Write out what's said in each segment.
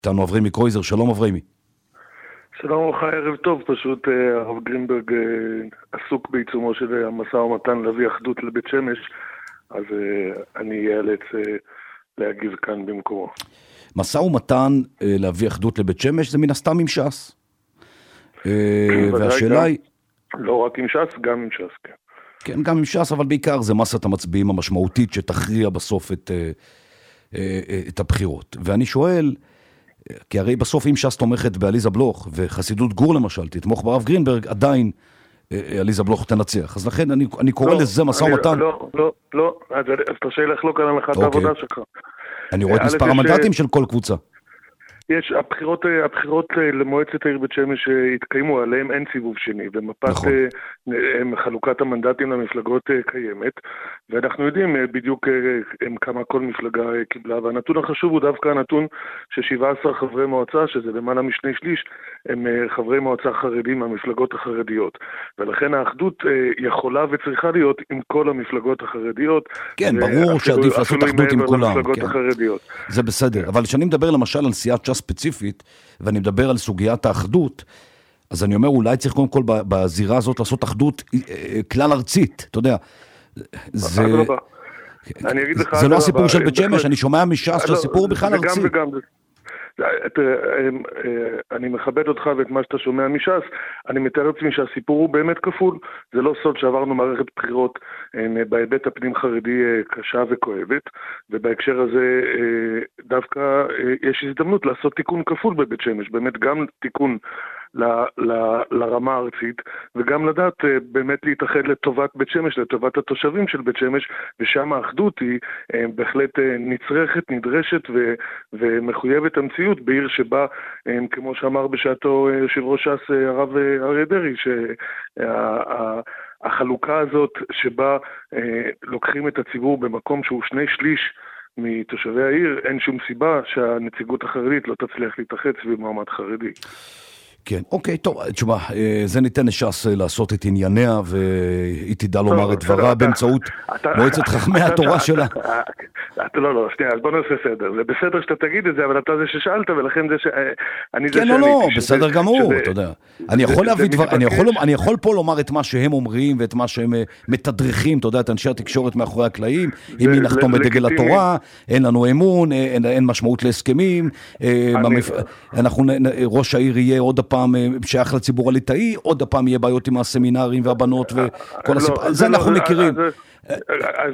איתנו אברהמי קרויזר, שלום אברהמי. שלום לך, ערב טוב. פשוט הרב גרינברג עסוק בעיצומו של המשא ומתן להביא אחדות לבית שמש, אז אני אאלץ להגיב כאן במקומו. משא ומתן להביא אחדות לבית שמש זה מן הסתם עם ש"ס. והשאלה היא... לא רק עם ש"ס, גם עם ש"ס, כן. כן, גם עם ש"ס, אבל בעיקר זה מסת המצביעים המשמעותית שתכריע בסוף את הבחירות. ואני שואל, כי הרי בסוף אם ש"ס תומכת בעליזה בלוך, וחסידות גור למשל, תתמוך ברב גרינברג, עדיין עליזה בלוך תנצח. אז לכן אני קורא לזה משא ומתן. לא, אז תרשה לי לחלוק על הנחת העבודה שלך. אני רואה את מספר המנדטים של כל קבוצה. יש, הבחירות למועצת העיר בית שמש התקיימו, עליהם אין סיבוב שני, ומפת חלוקת המנדטים למפלגות קיימת, ואנחנו יודעים בדיוק כמה כל מפלגה קיבלה, והנתון החשוב הוא דווקא הנתון ש17 חברי מועצה, שזה למעלה משני שליש, הם חברי מועצה חרדים מהמפלגות החרדיות, ולכן האחדות יכולה וצריכה להיות עם כל המפלגות החרדיות. כן, ברור שעדיף לעשות אחדות עם כולם. זה בסדר, אבל כשאני מדבר למשל על סיעת ש"ס ספציפית, ואני מדבר על סוגיית האחדות, אז אני אומר, אולי צריך קודם כל בזירה הזאת לעשות אחדות כלל ארצית, אתה יודע. זה לא הסיפור של בית שמש, אני שומע מש"ס שהסיפור בכלל ארצי. אני מכבד אותך ואת מה שאתה שומע מש"ס, אני מתאר לעצמי שהסיפור הוא באמת כפול. זה לא סוד שעברנו מערכת בחירות בהיבט הפנים חרדי קשה וכואבת, ובהקשר הזה דווקא יש הזדמנות לעשות תיקון כפול בבית שמש, באמת גם תיקון לרמה הארצית, וגם לדעת באמת להתאחד לטובת בית שמש, לטובת התושבים של בית שמש, ושם האחדות היא בהחלט נצרכת, נדרשת ומחויבת המציאות בעיר שבה, כמו שאמר בשעתו יושב ראש ש"ס הרב אריה דרעי, שהחלוקה הזאת שבה לוקחים את הציבור במקום שהוא 2/3 מתושבי העיר, אין שום סיבה שהנציגות החרדית לא תצליח להתאחד סביב מעמד חרדי. כן, אוקיי, טוב, תשמע, זה ניתן לש"ס לעשות את ענייניה, והיא תדע לומר את דברה באמצעות מועצת חכמי התורה שלה. לא, שנייה, אז בוא נעשה סדר. זה בסדר שאתה תגיד את זה, אבל אתה זה ששאלת, ולכן זה שאני זה כן, לא, בסדר גמור, אתה יודע. אני יכול פה לומר את מה שהם אומרים, ואת מה שהם מתדרכים, אתה יודע, את אנשי התקשורת מאחורי הקלעים, אם היא נחתום בדגל התורה, אין לנו אמון, אין משמעות להסכמים, ראש העיר יהיה עוד הפעם שייך לציבור הליטאי, עוד הפעם יהיה בעיות עם הסמינרים והבנות וכל הסיפור, זה אנחנו מכירים. אז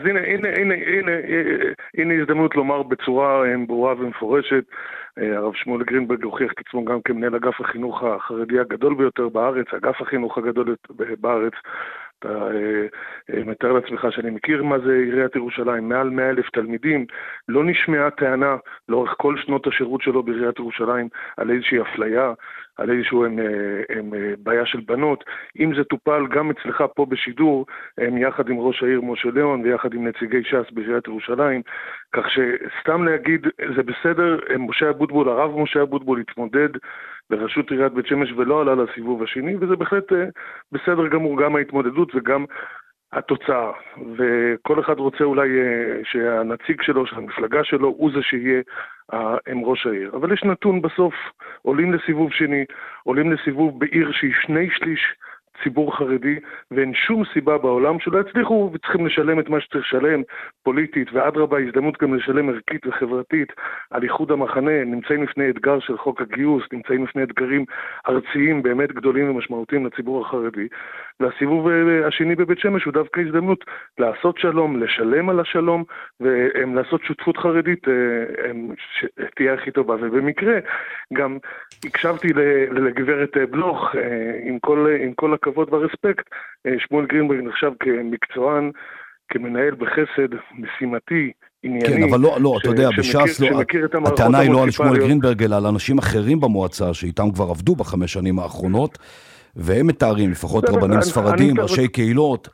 הנה הזדמנות לומר בצורה ברורה ומפורשת, הרב שמואל גרינברג הוכיח את עצמו גם כמנהל אגף החינוך החרדי הגדול ביותר בארץ, אגף החינוך הגדול בארץ, אתה מתאר לעצמך שאני מכיר מה זה עיריית ירושלים, מעל 100,000 תלמידים, לא נשמעה טענה לאורך כל שנות השירות שלו בעיריית ירושלים על איזושהי אפליה, על איזשהו בעיה של בנות. אם זה טופל גם אצלך פה בשידור, יחד עם ראש העיר משה ליאון ויחד עם נציגי ש"ס בעיריית ירושלים, כך שסתם להגיד זה בסדר, משה אבוטבול, הרב משה אבוטבול התמודד לראשות עיריית בית שמש ולא עלה לסיבוב השני, וזה בהחלט בסדר גמור, גם ההתמודדות וגם התוצאה, וכל אחד רוצה אולי שהנציג שלו, שהמפלגה שלו, הוא זה שיהיה עם ראש העיר. אבל יש נתון בסוף, עולים לסיבוב שני, עולים לסיבוב בעיר שהיא 2/3 ציבור חרדי, ואין שום סיבה בעולם שלא יצליחו וצריכים לשלם את מה שצריך לשלם פוליטית, ואדרבה הזדמנות גם לשלם ערכית וחברתית על איחוד המחנה. נמצאים לפני אתגר של חוק הגיוס, נמצאים לפני אתגרים ארציים באמת גדולים ומשמעותיים לציבור החרדי, והסיבוב השני בבית שמש הוא דווקא הזדמנות לעשות שלום, לשלם על השלום, ולעשות שותפות חרדית שתהיה הכי טובה. ובמקרה גם הקשבתי לגברת בלוך, עם כל הכבוד והרספקט, שמואל גרינברג נחשב כמקצוען, כמנהל בחסד, משימתי, ענייני. כן, אבל לא, אתה יודע, בש"ס הטענה היא לא על שמואל גרינברג, אלא על אנשים אחרים במועצה, שאיתם כבר עבדו ב5 שנים האחרונות, והם מתארים, לפחות רבנים ספרדים, ראשי קהילות,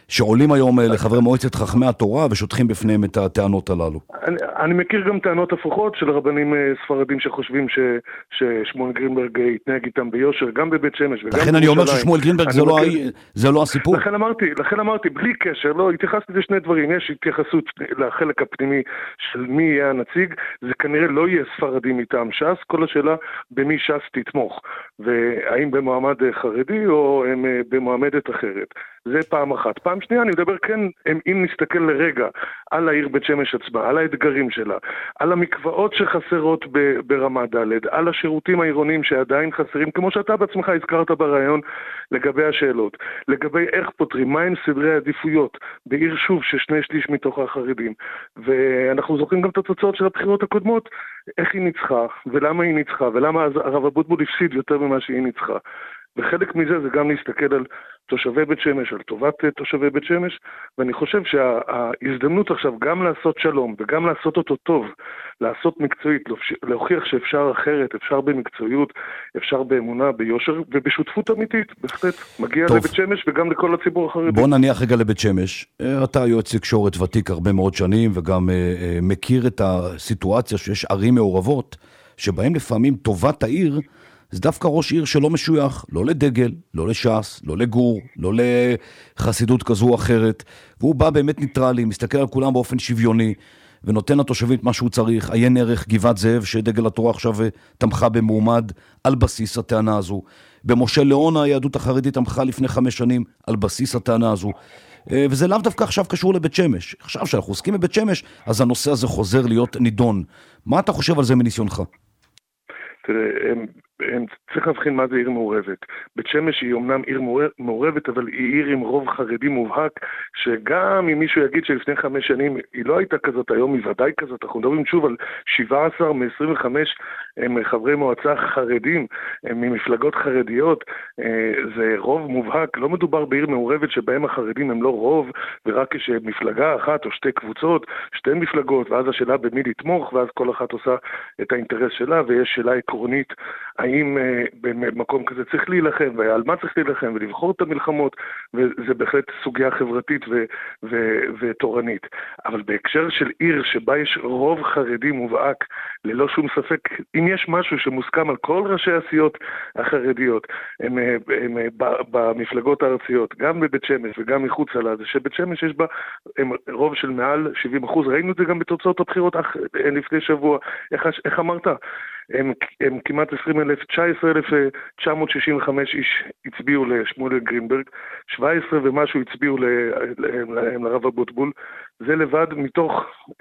שעולים היום לחברי מועצת חכמי התורה ושוטחים בפניהם את הטענות הללו. אני מכיר גם טענות הפוכות של רבנים ספרדים שחושבים ששמואל גרינברג התנהג איתם ביושר, גם בבית שמש וגם לכן אני אומר ששמואל גרינברג זה לא הסיפור. לכן אמרתי, בלי קשר, לא, התייחסתי לשני דברים. יש התייחסות לחלק הפנימי של מי יהיה הנציג, זה כנראה לא יהיה ספרדים מטעם ש"ס, כל השאלה במי ש"ס תתמוך, והאם במועמד חרדי או במועמדת אחרת. זה פעם אחת. פעם שנייה אני מדבר כן, אם נסתכל לרגע על העיר בית שמש עצמה, על האתגרים שלה, על המקוואות שחסרות ברמה ד', על השירותים העירוניים שעדיין חסרים, כמו שאתה בעצמך הזכרת ברעיון לגבי השאלות, לגבי איך פותרים, מהם סדרי העדיפויות בעיר שוב ששני שליש מתוך החרדים, ואנחנו זוכרים גם את התוצאות של הבחירות הקודמות, איך היא ניצחה, ולמה היא ניצחה, ולמה הרב אבוטבול הפסיד יותר ממה שהיא ניצחה. וחלק מזה זה גם להסתכל על תושבי בית שמש, על טובת תושבי בית שמש, ואני חושב שההזדמנות עכשיו גם לעשות שלום וגם לעשות אותו טוב, לעשות מקצועית, להוכיח שאפשר אחרת, אפשר במקצועיות, אפשר באמונה, ביושר ובשותפות אמיתית, בהחלט מגיע טוב. לבית שמש וגם לכל הציבור החרדי. בוא נניח רגע לבית שמש, אתה יועץ תקשורת ותיק הרבה מאוד שנים וגם מכיר את הסיטואציה שיש ערים מעורבות שבהם לפעמים טובת העיר זה דווקא ראש עיר שלא משוייך, לא לדגל, לא לש"ס, לא לגור, לא לחסידות כזו או אחרת, והוא בא באמת ניטרלי, מסתכל על כולם באופן שוויוני, ונותן לתושבים את מה שהוא צריך, עיין ערך גבעת זאב, שדגל התורה עכשיו תמכה במועמד על בסיס הטענה הזו. במשה ליאון היהדות החרדית תמכה לפני 5 שנים על בסיס הטענה הזו. וזה לאו דווקא עכשיו קשור לבית שמש. עכשיו שאנחנו עוסקים בבית שמש, אז הנושא הזה חוזר להיות נידון. מה אתה חושב על זה מניסיונך? תראה, צריך להבחין מה זה עיר מעורבת. בית שמש היא אומנם עיר מעורבת, אבל היא עיר עם רוב חרדי מובהק, שגם אם מישהו יגיד שלפני 5 שנים היא לא הייתה כזאת, היום היא ודאי כזאת. אנחנו מדברים שוב על 17 מ-25 הם חברי מועצה חרדים, הם ממפלגות חרדיות, זה רוב מובהק. לא מדובר בעיר מעורבת שבהם החרדים הם לא רוב, ורק יש מפלגה אחת או 2 קבוצות, 2 מפלגות, ואז השאלה במי לתמוך, ואז כל אחת עושה את האינטרס שלה, ויש שאלה עקרונית, האם במקום כזה צריך להילחם, ועל מה צריך להילחם, ולבחור את המלחמות, וזה בהחלט סוגיה חברתית ותורנית. אבל בהקשר של עיר שבה יש רוב חרדי מובהק, ללא שום ספק, אם יש משהו שמוסכם על כל ראשי הסיעות החרדיות, הם במפלגות הארציות, גם בבית שמש וגם מחוץ לה, זה שבית שמש יש בה רוב של מעל 70%, ראינו את זה גם בתוצאות הבחירות לפני שבוע, איך אמרת? הם כמעט 19,965 איש הצביעו לשמואל גרינברג, 17 ומשהו הצביעו לרב אבוטבול, זה לבד מתוך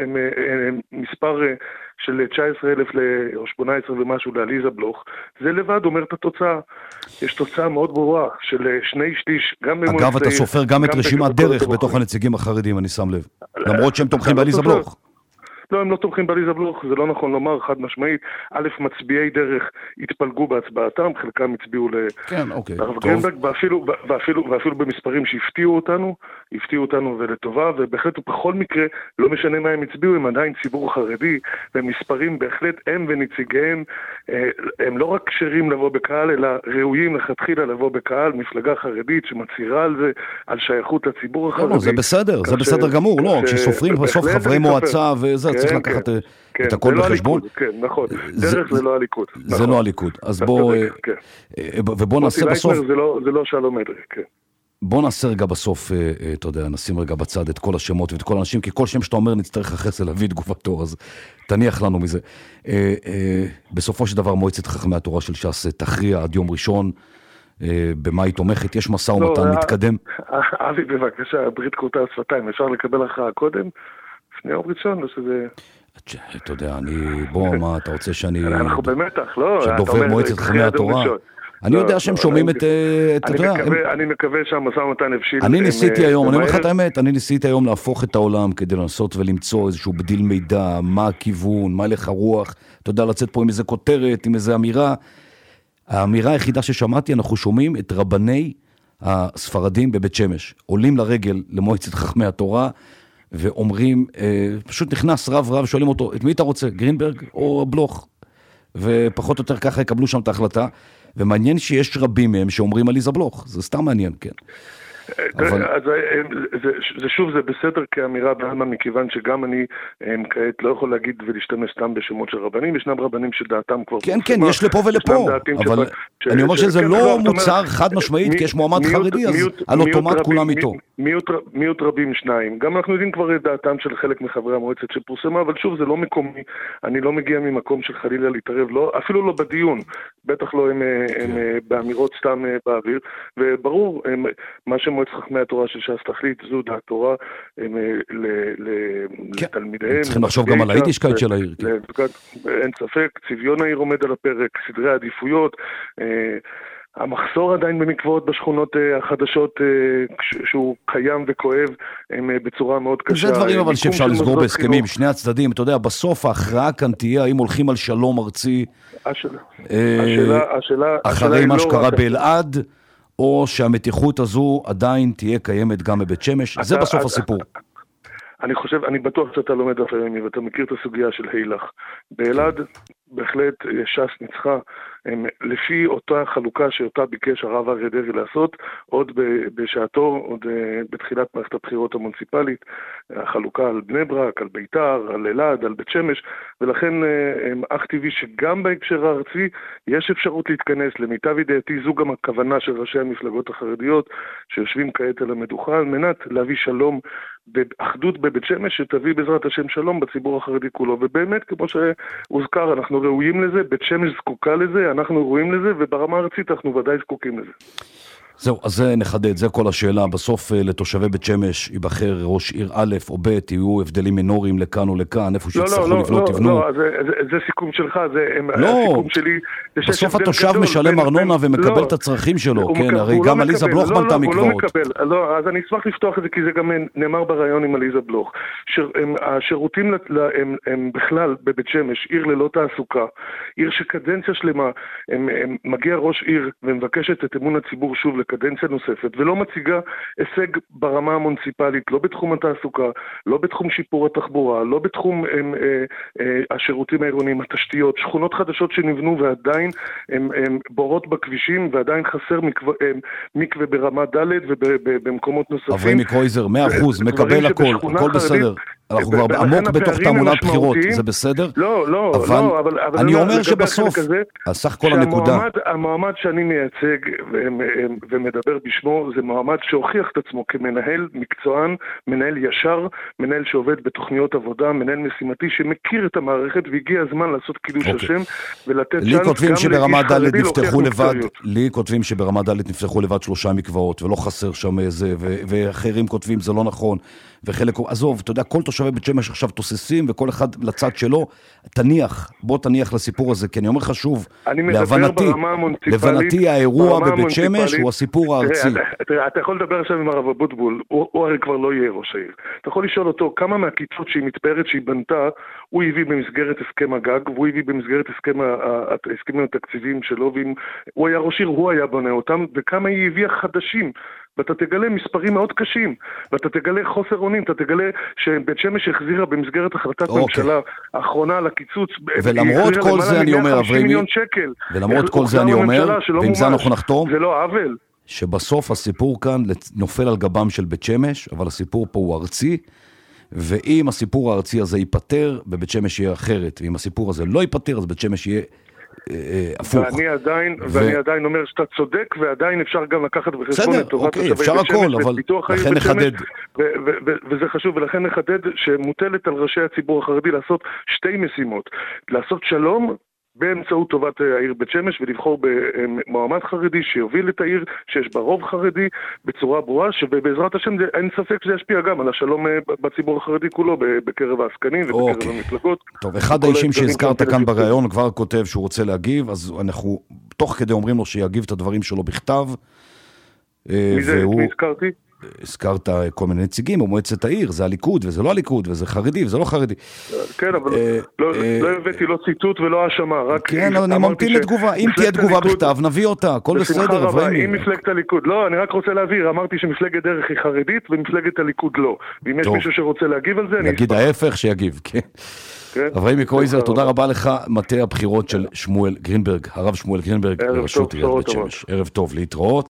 מספר של 19,000 או 18 ומשהו לעליזה בלוך, זה לבד אומר את התוצאה. יש תוצאה מאוד ברורה של 2/3, גם במועצת... אגב, אתה סופר גם את רשימת דרך בתוך הנציגים החרדים, אני שם לב, למרות שהם תומכים בעליזה בלוך. לא, הם לא תומכים בעליזה בלוך, זה לא נכון לומר, חד משמעית. א', מצביעי דרך התפלגו בהצבעתם, חלקם הצביעו לרב גרינברג, ואפילו במספרים שהפתיעו אותנו ולטובה, ובהחלט ובכל מקרה, לא משנה מה הם הצביעו, הם עדיין ציבור חרדי, ומספרים בהחלט הם ונציגיהם, הם לא רק כשרים לבוא בקהל, אלא ראויים לכתחילה לבוא בקהל, מפלגה חרדית שמצהירה על זה, על שייכות לציבור החרדי. לא, זה בסדר, זה בסדר גמור, לא, כשסופרים בסוף חברי מועצה וזה, צריך לקחת את הכל בחשבון. כן, נכון. דרך זה לא הליכוד. זה לא הליכוד. אז ובוא נעשה בסוף... זה לא שלום אדרי, כן. בוא נעשה רגע בסוף, אתה יודע, נשים רגע בצד את כל השמות ואת כל האנשים, כי כל שם שאתה אומר נצטרך אחרי להביא את תגובתו, אז תניח לנו מזה. בסופו של דבר מועצת חכמי התורה של ש"ס תכריע עד יום ראשון, במה היא תומכת, יש משא ומתן מתקדם. אבי, בבקשה, ברית קורתה שפתיים, אפשר לקבל הכרעה קודם? לפני יום ראשון, או שזה... אתה יודע, מה אתה רוצה שאני... אנחנו במתח, לא? שדובר מועצת חכמי התורה. אני יודע שהם שומעים את... אני מקווה שהמשא ומתן הבשיל... אני ניסיתי היום, אני אומר לך את האמת, אני ניסיתי היום להפוך את העולם כדי לנסות ולמצוא איזשהו בדיל מידע, מה הכיוון, מה הלך הרוח, אתה יודע, לצאת פה עם איזה כותרת, עם איזה אמירה. האמירה היחידה ששמעתי, אנחנו שומעים את רבני הספרדים בבית שמש, עולים לרגל למועצת חכמי התורה, ואומרים, פשוט נכנס רב, שואלים אותו, את מי אתה רוצה, גרינברג או בלוך? ופחות או יותר ככה יקבלו שם את ההחלטה, ומעניין שיש רבים מהם שאומרים עליזה בלוך, זה סתם מעניין, כן. אז זה שוב, זה בסדר כאמירה בעלמא, מכיוון שגם אני כעת לא יכול להגיד ולהשתמש סתם בשמות של רבנים, ישנם רבנים שדעתם כבר... כן, כן, יש לפה ולפה, אבל אני אומר שזה לא מוצר חד משמעית, כי יש מועמד חרדי, אז על אוטומט כולם איתו. מיעוט רבים שניים. גם אנחנו יודעים כבר את דעתם של חלק מחברי המועצת שפורסמה, אבל שוב, זה לא מקומי. אני לא מגיע ממקום של חלילה להתערב, אפילו לא בדיון. בטח לא הם באמירות סתם באוויר. וברור, מה שמועצת חכמי התורה של ש"ס תחליט, זו דעת תורה לתלמידיהם. צריכים לחשוב גם על היידישקייט של העיר. אין ספק, צביון העיר עומד על הפרק, סדרי העדיפויות, המחסור עדיין במקוואות בשכונות החדשות שהוא קיים וכואב בצורה מאוד קשה. זה דברים אבל שאפשר לסגור בהסכמים, שני הצדדים, אתה יודע, בסוף ההכרעה כאן תהיה האם הולכים על שלום ארצי אחרי מה שקרה באלעד, או שהמתיחות הזו עדיין תהיה קיימת גם בבית שמש, זה בסוף הסיפור. אני בטוח שאתה לומד אפילו, ואתה מכיר את הסוגיה של הילך. באלעד בהחלט ש"ס ניצחה, לפי אותה חלוקה שאותה ביקש הרב אריה דרעי לעשות, עוד בשעתו, עוד בתחילת מערכת הבחירות המוניציפלית, החלוקה על בני ברק, על ביתר, על אלעד, על בית שמש, ולכן אך טבעי שגם בהקשר הארצי יש אפשרות להתכנס. למיטב ידיעתי זו גם הכוונה של ראשי המפלגות החרדיות שיושבים כעת על המדוכה, על מנת להביא שלום באחדות בבית שמש, שתביא בעזרת השם שלום בציבור החרדי כולו. ובאמת, כמו שהוזכר, אנחנו ראויים לזה, בית שמש זקוקה לזה, אנחנו ראויים לזה, וברמה הארצית אנחנו ודאי זקוקים לזה. זהו, אז זה נחדד, זה כל השאלה. בסוף לתושבי בית שמש ייבחר ראש עיר א' או ב', יהיו הבדלים מינוריים לכאן או לכאן, איפה שיצטרכו לבנות, תבנו. לא, זה סיכום שלך, הסיכום שלי. בסוף התושב משלם ארנונה ומקבל את הצרכים שלו, כן, הרי גם עליזה בלוך בנתה מקוואות. לא, אז אני אשמח לפתוח את זה, כי זה גם נאמר ברעיון עם עליזה בלוך. השירותים הם בכלל בבית שמש, עיר ללא תעסוקה, עיר שקדנציה שלמה, מגיע ראש עיר ומבקשת את אמון הציבור שוב קדנציה נוספת, ולא מציגה הישג ברמה המוניציפלית, לא בתחום התעסוקה, לא בתחום שיפור התחבורה, לא בתחום השירותים העירוניים, התשתיות, שכונות חדשות שנבנו ועדיין הם בורות בכבישים, ועדיין חסר מקווה ברמה ד' ובמקומות נוספים. אברהם קרויזר, 100%, מקבל הכל, הכל בסדר. אנחנו כבר עמוק בתוך תעמולת בחירות, זה בסדר? לא, אבל אני אומר שבסוף, סך כל הנקודה. המועמד שאני מייצג ומדבר בשמו, זה מועמד שהוכיח את עצמו כמנהל מקצוען, מנהל ישר, מנהל שעובד בתוכניות עבודה, מנהל משימתי שמכיר את המערכת, והגיע הזמן לעשות קידוש השם, ולתת צ'אנס גם לאיש חרדי להוכיח מקצועיות. לי כותבים שברמה ד' נפתחו לבד 3 מקוואות, ולא חסר שם איזה, ואחרים כותבים זה לא נכון, וחלק, עזוב, אתה יודע, כל תושבי בית שמש עכשיו תוססים, וכל אחד לצד שלו, בוא תניח לסיפור הזה, כי אני אומר חשוב, להבנתי האירוע בבית שמש הוא הסיפור הארצי. אתה יכול לדבר עכשיו עם הרב אבוטבול, הוא הרי כבר לא יהיה ראש העיר. אתה יכול לשאול אותו כמה מהכיתות שהיא מתפארת שהיא בנתה, הוא הביא במסגרת הסכם הגג, והוא הביא במסגרת הסכמים התקציביים שלו, ואם הוא היה ראש עיר, הוא היה בונה אותם, וכמה היא הביאה חדשים. ואתה תגלה מספרים מאוד קשים, ואתה תגלה חוסר אונים, אתה תגלה שבית שמש החזירה במסגרת החלטת ממשלה האחרונה על הקיצוץ, ולמרות כל זה אני אומר, ולמרות כל זה אני אומר, ועם זה אנחנו נחתום, זה לא עוול. שבסוף הסיפור כאן נופל על גבם של בית שמש, אבל הסיפור פה הוא ארצי, ואם הסיפור הארצי הזה ייפטר, בבית שמש יהיה אחרת, ואם הסיפור הזה לא ייפטר, אז בית שמש יהיה הפוך. ואני עדיין אומר שאתה צודק, ועדיין אפשר גם לקחת בחשבון את טובת תושבי בית שמש, אבל לכן נחדד. וזה חשוב, ולכן נחדד שמוטלת על ראשי הציבור החרדי לעשות 2 משימות. לעשות שלום באמצעות טובת העיר בית שמש, ולבחור במועמד חרדי שיוביל את העיר, שיש בה רוב חרדי, בצורה ברורה, שבעזרת השם אין ספק שזה ישפיע גם על השלום בציבור החרדי כולו, בקרב העסקנים ובקרב המפלגות. טוב, אחד האישים שהזכרת כאן בראיון כבר כותב שהוא רוצה להגיב, אז אנחנו תוך כדי אומרים לו שיגיב את הדברים שלו בכתב. מי הזכרתי? הזכרת כל מיני נציגים, או מועצת העיר, זה הליכוד, וזה לא הליכוד, וזה חרדי, וזה לא חרדי. כן, אבל לא הבאתי לא ציטוט ולא האשמה, רק... כן, אני ממתין לתגובה, אם תהיה תגובה בכתב, נביא אותה, הכל בסדר, אברהמי. אם מפלגת הליכוד, לא, אני רק רוצה להבהיר, אמרתי שמפלגת דרך היא חרדית, ומפלגת הליכוד לא. ואם יש מישהו שרוצה להגיב על זה, אני... נגיד ההפך שיגיב, כן. אברהמי קרויזר, תודה רבה לך, מטה הבחירות של שמואל גרינברג, הרב שמואל גרינברג, לראשות עיריית בית שמש. ערב טוב, להתראות.